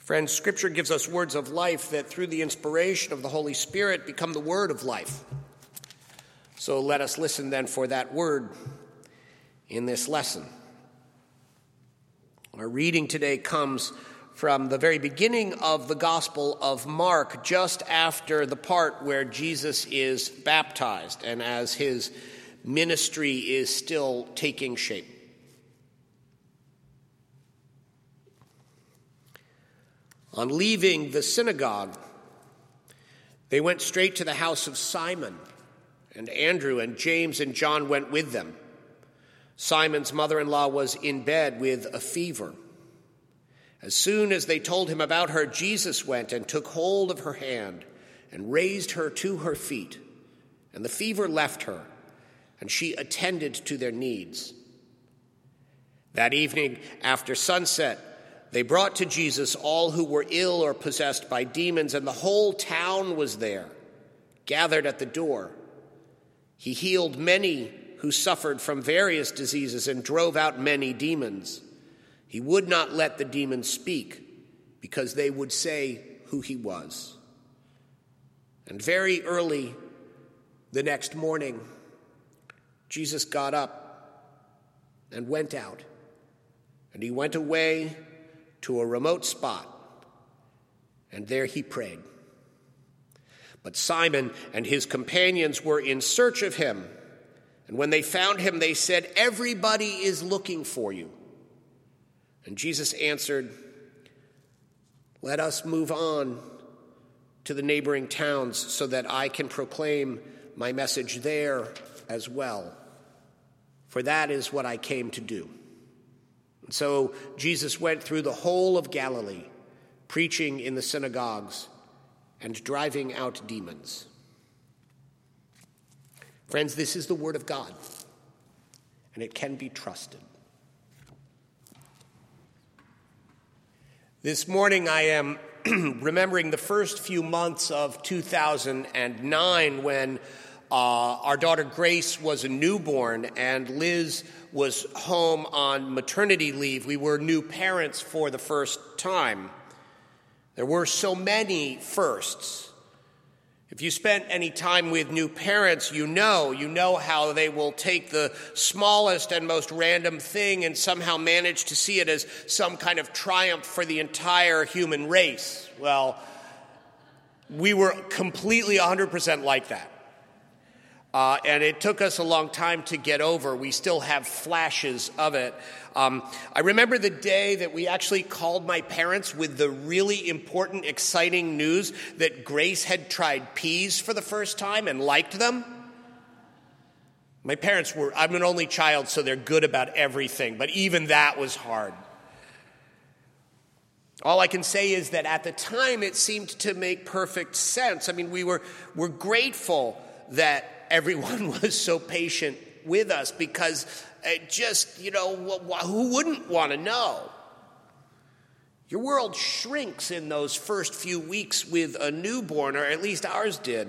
Friends, Scripture gives us words of life that through the inspiration of the Holy Spirit become the word of life. So let us listen then for that word in this lesson. Our reading today comes from the very beginning of the Gospel of Mark, just after the part where Jesus is baptized and as his ministry is still taking shape. On leaving the synagogue, they went straight to the house of Simon, and Andrew and James and John went with them. Simon's mother-in-law was in bed with a fever. As soon as they told him about her, Jesus went and took hold of her hand and raised her to her feet, and the fever left her, and she attended to their needs. That evening, after sunset, they brought to Jesus all who were ill or possessed by demons, and the whole town was there, gathered at the door. He healed many who suffered from various diseases and drove out many demons. He would not let the demons speak because they would say who he was. And very early the next morning, Jesus got up and went out, and he went away to a remote spot, and there he prayed. But Simon and his companions were in search of him, and when they found him, they said, "Everybody is looking for you." And Jesus answered, "Let us move on to the neighboring towns so that I can proclaim my message there as well, for that is what I came to do." And so Jesus went through the whole of Galilee, preaching in the synagogues and driving out demons. Friends, this is the word of God, and it can be trusted. This morning I am remembering the first few months of 2009 when our daughter Grace was a newborn and Liz was home on maternity leave. We were new parents for the first time. There were so many firsts. If you spent any time with new parents, you know how they will take the smallest and most random thing and somehow manage to see it as some kind of triumph for the entire human race. Well, we were completely 100% like that. And it took us a long time to get over. We still have flashes of it. I remember the day that we actually called my parents with the really important, exciting news that Grace had tried peas for the first time and liked them. My parents I'm an only child, so they're good about everything, but even that was hard. All I can say is that at the time it seemed to make perfect sense. I mean, we're grateful that everyone was so patient with us because it just, who wouldn't want to know? Your world shrinks in those first few weeks with a newborn, or at least ours did.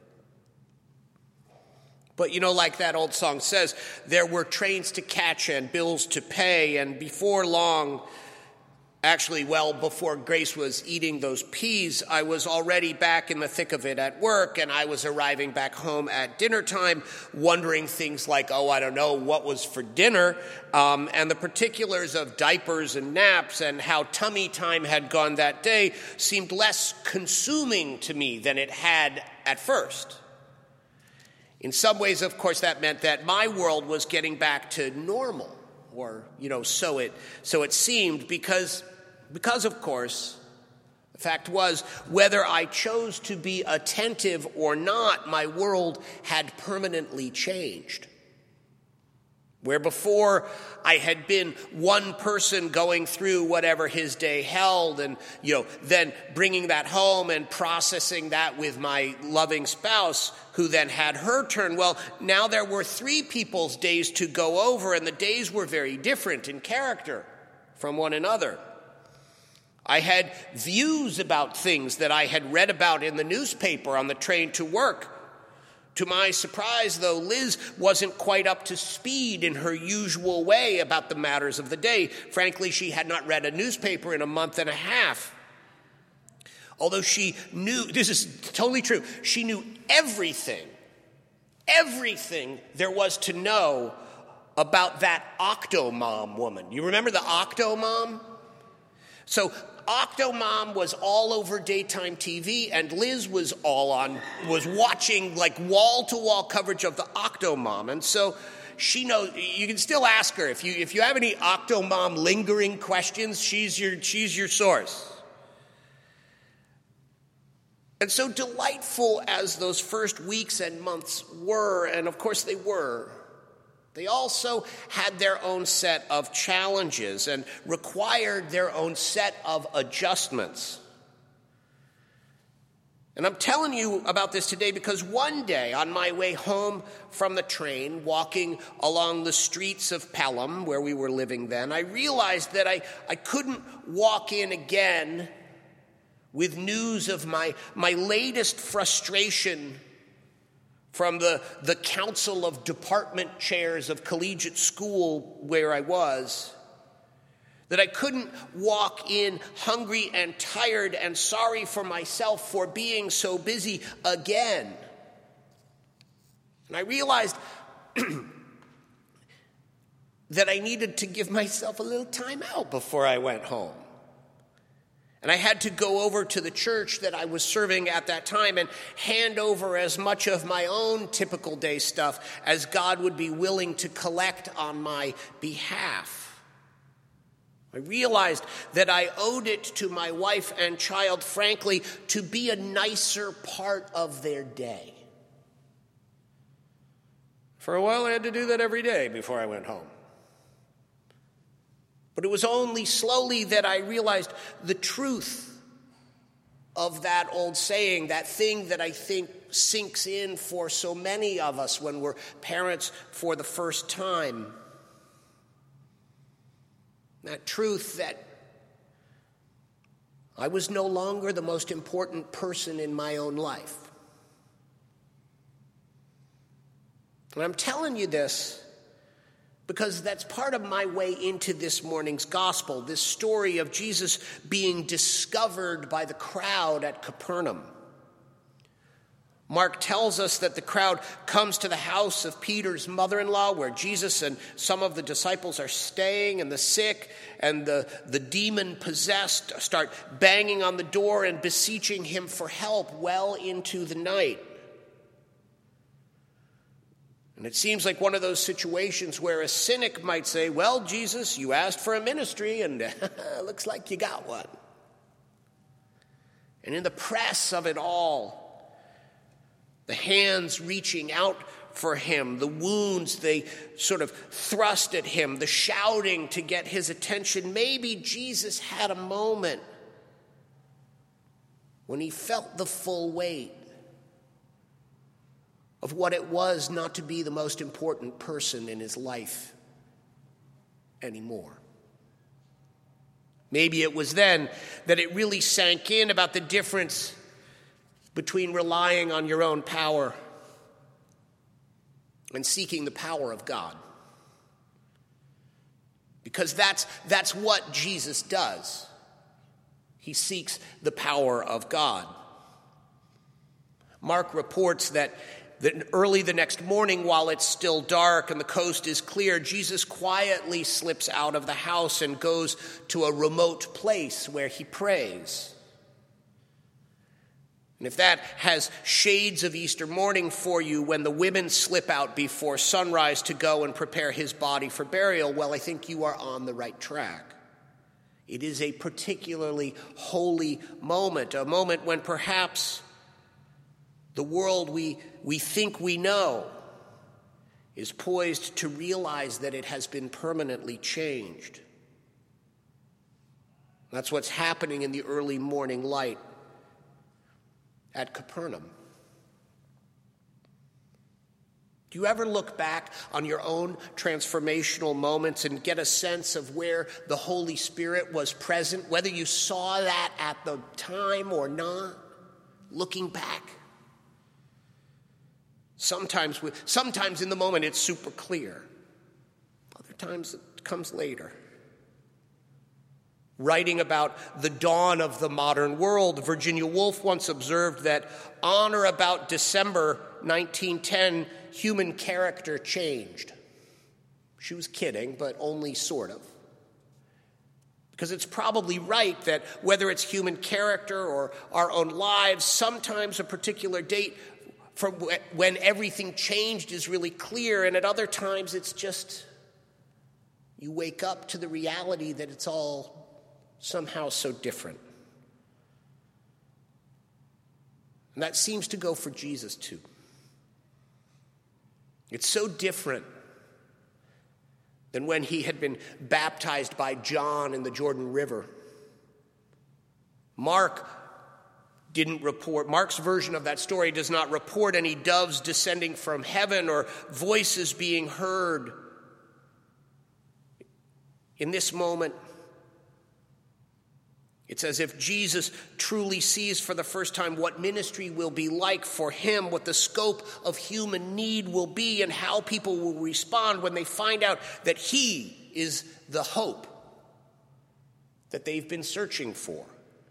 But like that old song says, there were trains to catch and bills to pay, and before long, actually, well before Grace was eating those peas, I was already back in the thick of it at work, and I was arriving back home at dinner time, wondering things like, I don't know what was for dinner, and the particulars of diapers and naps and how tummy time had gone that day seemed less consuming to me than it had at first. In some ways, of course, that meant that my world was getting back to normal. Or, so it seemed, because of course, the fact was, whether I chose to be attentive or not, my world had permanently changed. Where before I had been one person going through whatever his day held and, then bringing that home and processing that with my loving spouse who then had her turn. Well, now there were three people's days to go over, and the days were very different in character from one another. I had views about things that I had read about in the newspaper on the train to work. To my surprise, though, Liz wasn't quite up to speed in her usual way about the matters of the day. Frankly, she had not read a newspaper in a month and a half. Although she knew, this is totally true, she knew everything there was to know about that Octomom woman. You remember the Octomom? So Octomom was all over daytime TV, and Liz was watching like wall-to-wall coverage of the Octomom. And so she knows, you can still ask her. If you have any Octomom lingering questions, she's your source. And so delightful as those first weeks and months were, and of course they were, they also had their own set of challenges and required their own set of adjustments. And I'm telling you about this today because one day on my way home from the train, walking along the streets of Pelham, where we were living then, I realized that I couldn't walk in again with news of my latest frustration from the Council of Department Chairs of Collegiate School where I was, that I couldn't walk in hungry and tired and sorry for myself for being so busy again. And I realized that I needed to give myself a little time out before I went home. And I had to go over to the church that I was serving at that time and hand over as much of my own typical day stuff as God would be willing to collect on my behalf. I realized that I owed it to my wife and child, frankly, to be a nicer part of their day. For a while, I had to do that every day before I went home. But it was only slowly that I realized the truth of that old saying, that thing that I think sinks in for so many of us when we're parents for the first time. That truth that I was no longer the most important person in my own life. And I'm telling you this because that's part of my way into this morning's gospel, this story of Jesus being discovered by the crowd at Capernaum. Mark tells us that the crowd comes to the house of Peter's mother-in-law, where Jesus and some of the disciples are staying, and the sick and the demon-possessed start banging on the door and beseeching him for help well into the night. And it seems like one of those situations where a cynic might say, well, Jesus, you asked for a ministry, and looks like you got one. And in the press of it all, the hands reaching out for him, the wounds they sort of thrust at him, the shouting to get his attention, maybe Jesus had a moment when he felt the full weight of what it was not to be the most important person in his life anymore. Maybe it was then that it really sank in about the difference between relying on your own power and seeking the power of God. Because that's what Jesus does. He seeks the power of God. Mark reports that early the next morning, while it's still dark and the coast is clear, Jesus quietly slips out of the house and goes to a remote place where he prays. And if that has shades of Easter morning for you, when the women slip out before sunrise to go and prepare his body for burial, well, I think you are on the right track. It is a particularly holy moment, a moment when perhaps the world we think we know is poised to realize that it has been permanently changed. That's what's happening in the early morning light at Capernaum. Do you ever look back on your own transformational moments and get a sense of where the Holy Spirit was present, whether you saw that at the time or not, looking back? Sometimes in the moment it's super clear. Other times it comes later. Writing about the dawn of the modern world, Virginia Woolf once observed that on or about December 1910, human character changed. She was kidding, but only sort of. Because it's probably right that whether it's human character or our own lives, sometimes a particular date from when everything changed is really clear, and at other times it's just you wake up to the reality that it's all somehow so different. And that seems to go for Jesus too. It's so different than when he had been baptized by John in the Jordan River. Mark's version of that story does not report any doves descending from heaven or voices being heard. In this moment, it's as if Jesus truly sees for the first time what ministry will be like for him, what the scope of human need will be, and how people will respond when they find out that he is the hope that they've been searching for.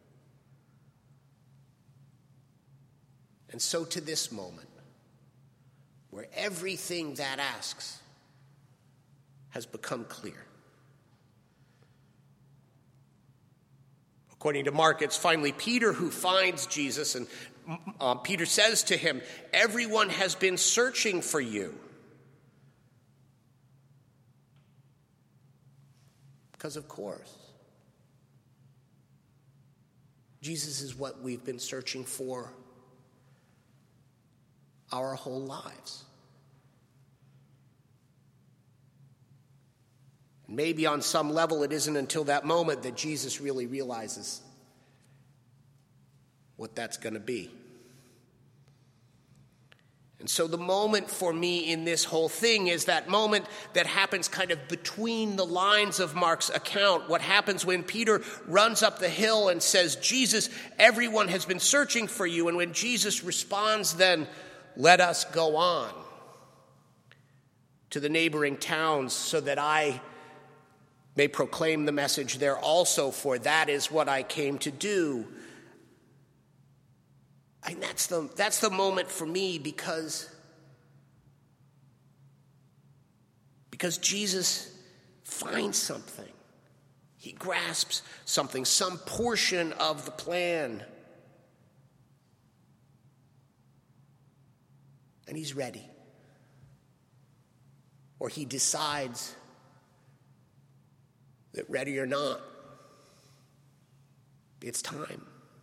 And so to this moment, where everything that asks has become clear. According to Mark, it's finally Peter who finds Jesus, and Peter says to him, "Everyone has been searching for you." Because of course, Jesus is what we've been searching for our whole lives. Maybe on some level it isn't until that moment that Jesus really realizes what that's going to be. And so the moment for me in this whole thing is that moment that happens kind of between the lines of Mark's account. What happens when Peter runs up the hill and says, "Jesus, everyone has been searching for you." And when Jesus responds then, "Let us go on to the neighboring towns so that I may proclaim the message there also, for that is what I came to do." And that's the moment for me because Jesus finds something. He grasps something, some portion of the plan. And he's ready. Or he decides that ready or not, it's time.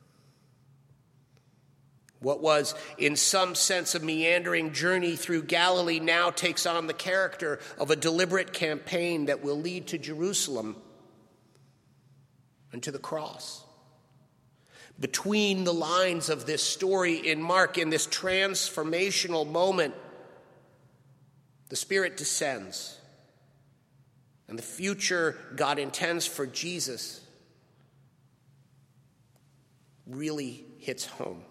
What was in some sense a meandering journey through Galilee now takes on the character of a deliberate campaign that will lead to Jerusalem and to the cross. Between the lines of this story in Mark, in this transformational moment, the Spirit descends. And the future God intends for Jesus really hits home.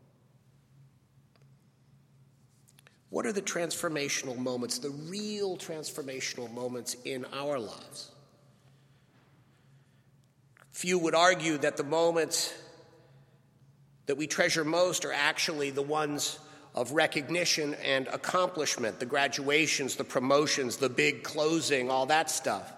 What are the transformational moments, the real transformational moments in our lives? Few would argue that the moments that we treasure most are actually the ones of recognition and accomplishment, the graduations, the promotions, the big closing, all that stuff.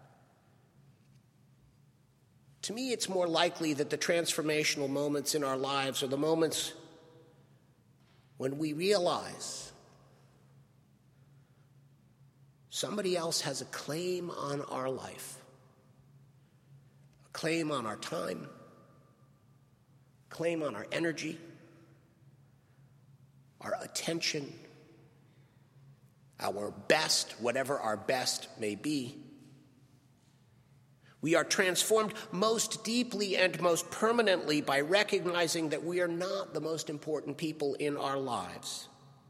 To me, it's more likely that the transformational moments in our lives are the moments when we realize somebody else has a claim on our life, a claim on our time, a claim on our energy, our attention, our best, whatever our best may be. We are transformed most deeply and most permanently by recognizing that we are not the most important people in our lives.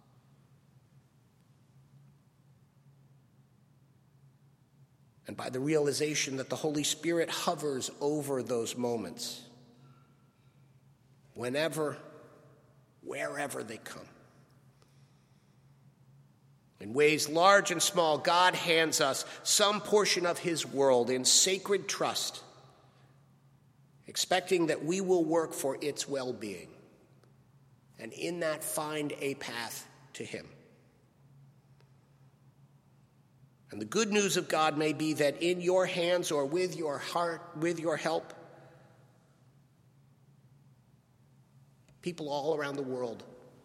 And by the realization that the Holy Spirit hovers over those moments, whenever, wherever they come. In ways large and small, God hands us some portion of his world in sacred trust expecting that we will work for its well-being, and in that find a path to him. And the good news of God may be that in your hands or with your heart, with your help, people all around the world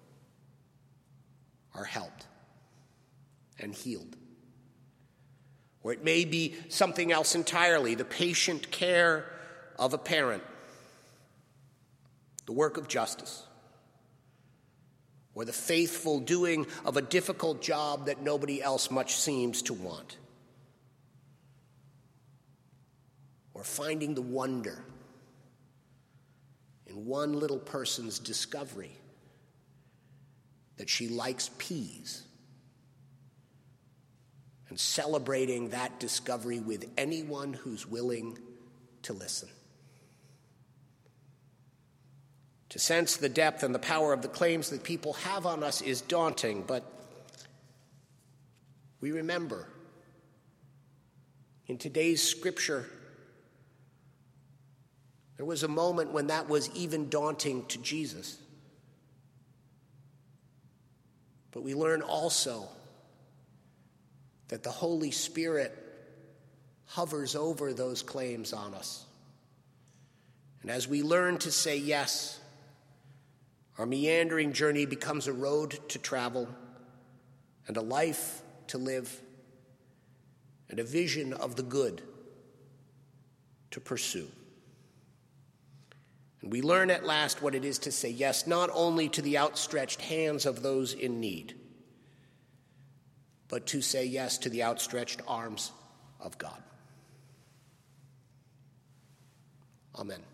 are helped and healed. Or it may be something else entirely, the patient care of a parent, the work of justice, or the faithful doing of a difficult job that nobody else much seems to want, or finding the wonder in one little person's discovery that she likes peas, and celebrating that discovery with anyone who's willing to listen. To sense the depth and the power of the claims that people have on us is daunting, but we remember in today's scripture, there was a moment when that was even daunting to Jesus. But we learn also that the Holy Spirit hovers over those claims on us. And as we learn to say yes, our meandering journey becomes a road to travel and a life to live and a vision of the good to pursue. And we learn at last what it is to say yes, not only to the outstretched hands of those in need, but to say yes to the outstretched arms of God. Amen.